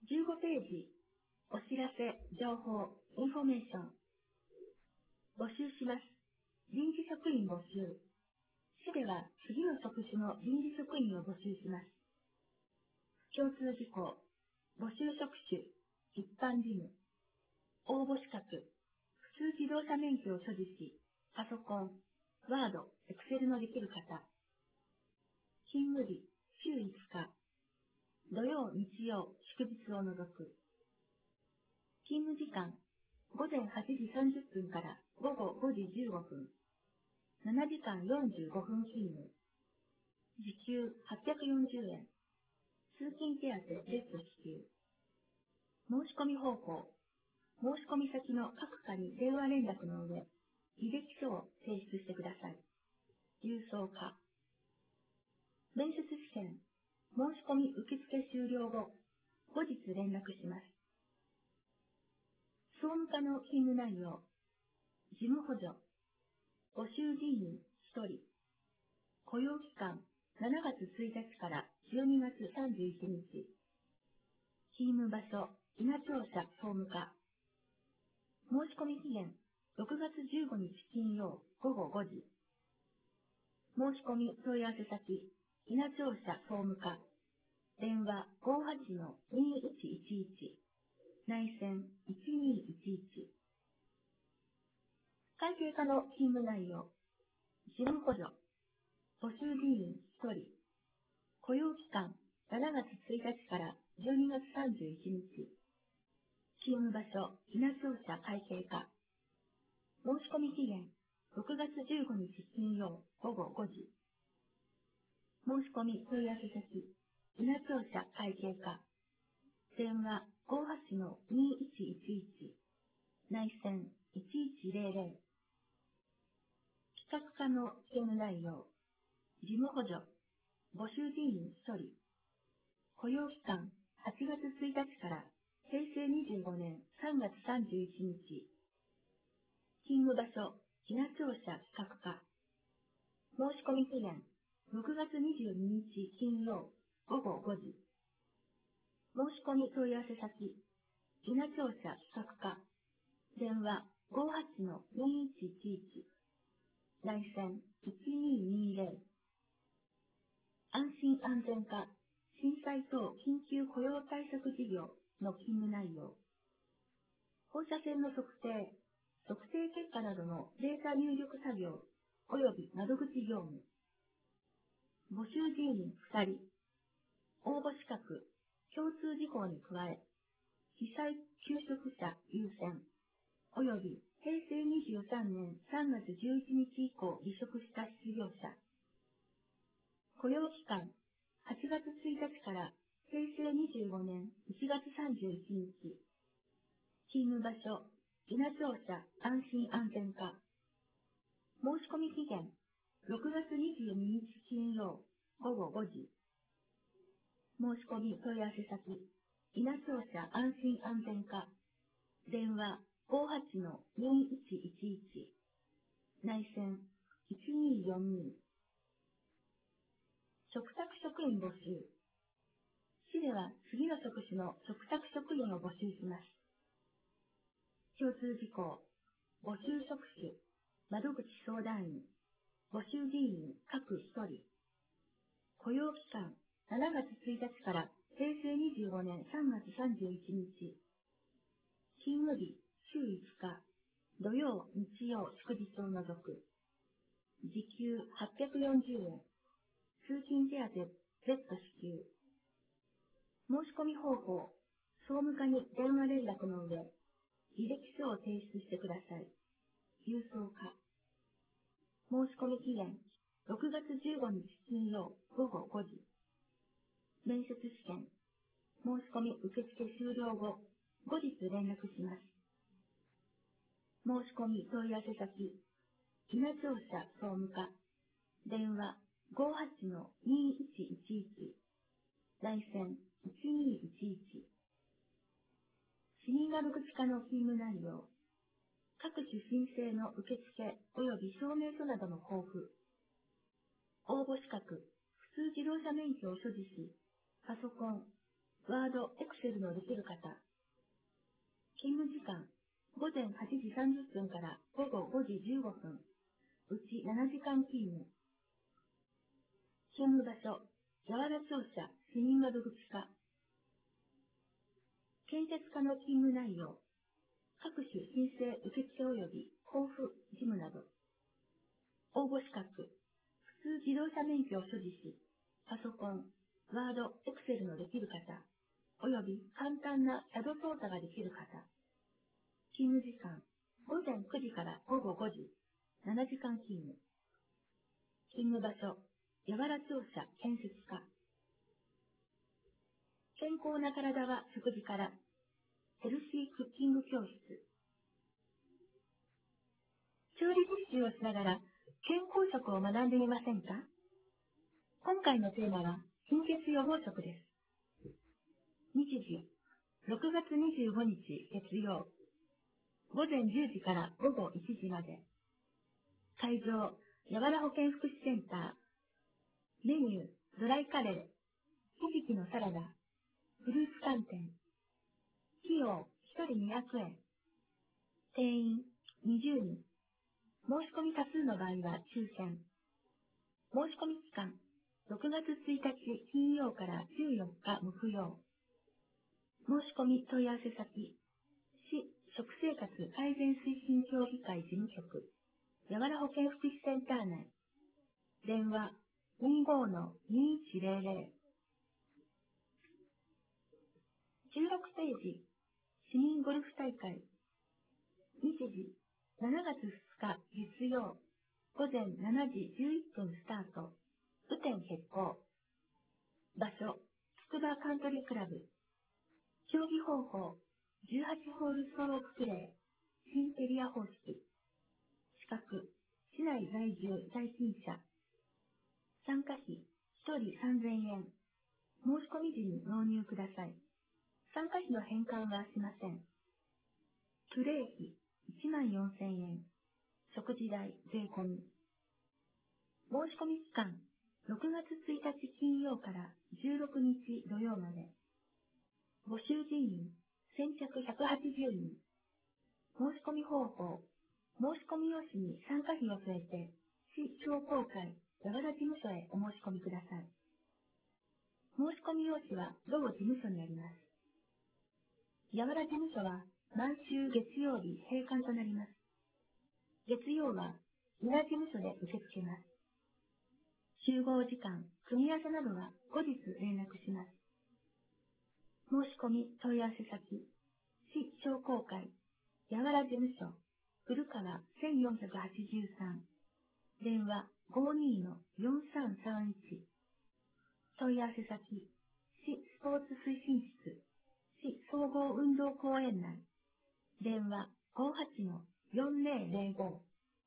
15ページ、お知らせ、情報、インフォメーション。募集します。臨時職員募集。市では次の職種の臨時職員を募集します。共通事項、募集職種、一般事務。応募資格、普通自動車免許を所持し、パソコン、ワード、エクセルのできる方。勤務日、週5日。土曜、日曜、祝日を除く。勤務時間、午前8時30分から午後5時15分。7時間45分勤務。時給840円。通勤手当別途支給。申し込み方法。申し込み先の各課に電話連絡の上、履歴書を提出してください。郵送課。面接試験。申し込み受付終了後、後日連絡します。総務課の勤務内容。事務補助。募集人員1人。雇用期間7月1日から12月31日。勤務場所、稲庁舎総務課。申し込み期限、6月15日金曜午後5時。申し込み問い合わせ先、稲庁舎総務課。電話58-2111。内線1211。会計課の勤務内容。事務補助。募集人員1人。雇用期間7月1日から12月31日。勤務場所、稲庁舎会計課。申し込み期限、6月15日金曜午後5時。申し込み問い合わせ先、稲庁舎会計課。電話58-2111。内線1100。企画課の業務内容。事務補助。募集人員1人。雇用期間8月1日から平成25年3月31日。勤務場所、稲庁舎企画課。申し込み期限、6月22日金曜午後5時。申し込み問い合わせ先、稲庁舎企画課。電話58-2111。内線1220。安心安全課、震災等緊急雇用対策事業の勤務内容。放射線の測定、測定結果などのデータ入力作業、及び窓口業務。募集人員2人。応募資格、共通事項に加え、被災求職者優先、及び平成23年3月11日以降離職した失業者。雇用期間、8月1日から平成25年1月31日。勤務場所、稲庁舎安心安全課。申し込み期限、6月22日金曜午後5時。申し込み問い合わせ先、稲庁舎安心安全課。電話58-2111。内線1242。嘱託職員募集。市では次の職種の嘱託職員を募集します。共通事項。募集職種。窓口相談員。募集人員各1人。雇用期間7月1日から平成25年3月31日。勤務日週5日。土曜、日曜、祝日を除く。時給840円。通勤手当別途支給。申し込み方法。総務課に電話連絡の上、履歴書を提出してください。郵送課。申し込み期限、6月15日金曜午後5時。面接試験。申し込み受付終了後、後日連絡します。申し込み問い合わせ先、稲庁舎総務課。電話58-2111。内線1211。市民窓口課の勤務内容。各種申請の受付及び証明書などの交付。応募資格、普通自動車免許を所持し、パソコン、 ワード、エクセルのできる方。勤務時間、午前8時30分から午後5時15分、うち7時間勤務。勤務場所、八原庁舎、市民窓口課。建設課の勤務内容、各種申請受付及び交付事務など。応募資格、普通自動車免許を所持し、パソコン、ワード、エクセルのできる方、及び簡単なシャド操作ができる方。勤務時間、午前9時から午後5時、7時間勤務。勤務場所、八原庁舎建設課。健康な体は食事から。ヘルシークッキング教室。調理実習をしながら健康食を学んでみませんか？今回のテーマは貧血予防食です。日時、6月25日月曜、午前10時から午後1時まで。会場、八原保健福祉センター。メニュー、ドライカレー、ひじきのサラダ、フルーツ寒天。費用、1人200円。定員、20人。申し込み多数の場合は抽選。申し込み期間、6月1日金曜から14日木曜。申し込み問い合わせ先、市食生活改善推進協議会事務局、八原保健福祉センター内。電話、25-2100。16ページ、市民ゴルフ大会。日時、7月2日月曜、午前7時11分スタート。雨天決行。場所、筑波カントリークラブ。競技方法、18ホールストロークプレー、新エリア方式。資格、市内在住在勤者。参加費、1人3000円。申し込み時に納入ください。参加費の返還はしません。プレー費、14000円。食事代、税込み。申し込み期間、6月1日金曜から16日土曜まで。募集人員、先着180人。申し込み方法、申し込み用紙に参加費を添えて、市商工会八原事務所へお申し込みください。申し込み用紙は同事務所にあります。八原事務所は毎週月曜日閉館となります。月曜は裏事務所で受け付けます。集合時間、組み合わせなどは後日連絡します。申し込み問い合わせ先、市商工会八原事務所古川1483。電話52-4331。問い合わせ先、市スポーツ推進室、市総合運動公園内。電話58-4005。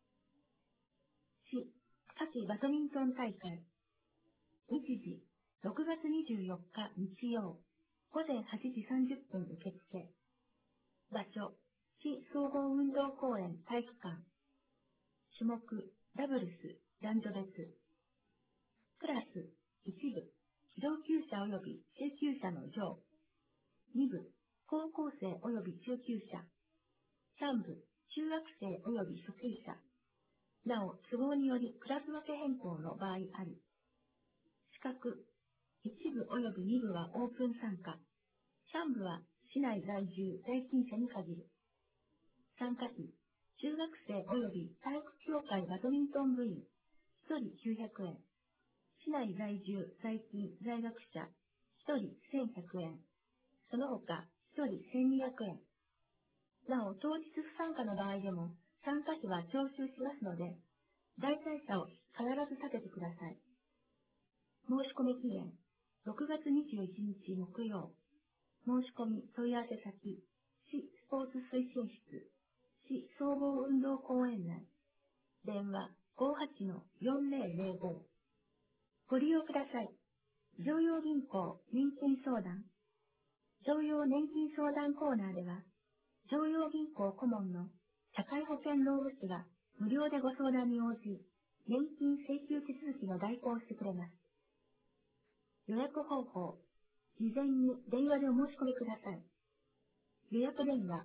市夏季バドミントン大会。日時、6月24日日曜、午前8時30分受付。場所、市総合運動公園体育館。種目、ダブルス、男女別。クラス、1部、上級者及び中級者の上。2部、高校生及び中級者。3部、中学生及び初級者。なお、都合によりクラス分け変更の場合あり。資格、1部及び2部はオープン参加。3部は市内在住在勤者に限る。参加費、中学生及び体育協会バドミントン部員、1人900円。市内在住在勤在学者、1人1100円。その他、1人1200円。なお、当日不参加の場合でも、参加費は徴収しますので、代替者を必ず立ててください。申し込み期限、6月21日木曜。申し込み問い合わせ先、市スポーツ推進室、市総合運動公園内。電話58-4005。ご利用ください。常陽銀行年金相談。常陽年金相談コーナーでは、常陽銀行顧問の社会保険労務士が無料でご相談に応じ、年金請求手続きの代行をしてくれます。予約方法、 事前に電話でお申し込みください。予約電話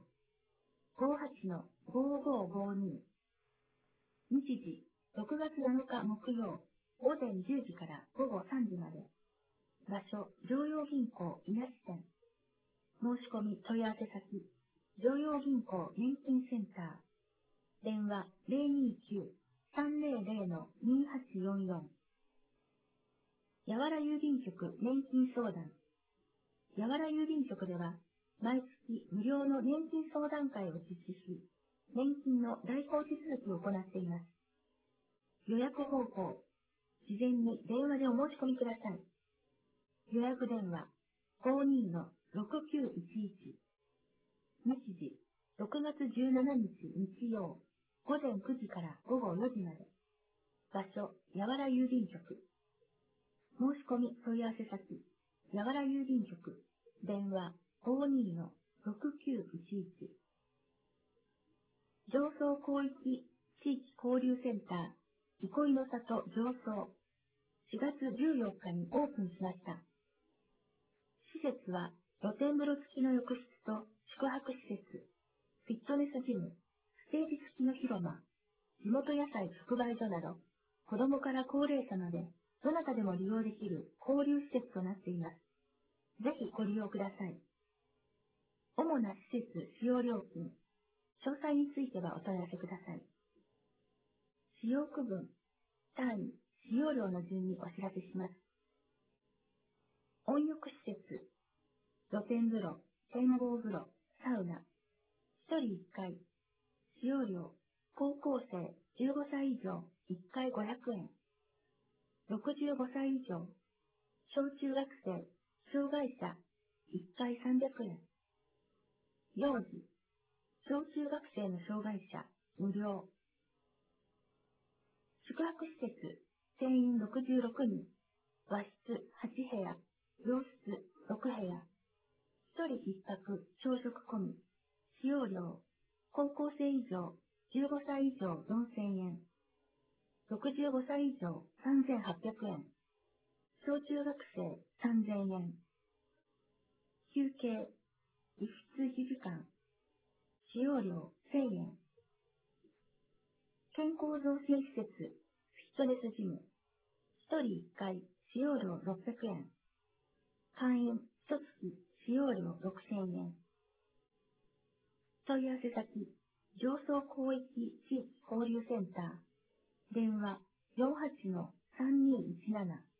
58-5552。日時6月7日木曜午前10時から午後3時まで。場所、常陽銀行伊那支店。申し込み問い合わせ先、常陽銀行年金センター。電話029-300-2844。やわら郵便局年金相談。やわら郵便局では、毎月無料の年金相談会を実施し、年金の代行手続きを行っています。予約方法、事前に電話でお申し込みください。予約電話52-6911。日時6月17日日曜午前9時から午後4時まで。場所、やわら郵便局。申し込み問い合わせ先、やわら郵便局。電話52-6911。上層広域地域交流センター、憩いの里上層。4月14日にオープンしました。施設は露天風呂付きの浴室と宿泊施設、フィットネスジム、ステージ付きの広間、地元野菜直売所など、子供から高齢者まで、どなたでも利用できる交流施設となっています。ぜひご利用ください。主な施設使用料金、詳細についてはお問い合わせください。使用区分、単位、使用料の順にお知らせします。温浴施設、露天風呂、展望風呂、サウナ、1人1回、使用料、高校生15歳以上1回500円、65歳以上、小中学生、障害者1回300円、幼児、小中学生の障害者無料、宿泊施設、定員66人、和室8部屋、洋室6部屋、1人1泊朝食込み、使用料、高校生以上、15歳以上4000円、65歳以上3800円、小中学生3000円、休憩、一室1時間、使用料1000円、健康増進施設、フィットネスジム、1人1回、使用料600円、会員1月使用料6000円。問い合わせ先、上層広域地域交流センター、電話48-3217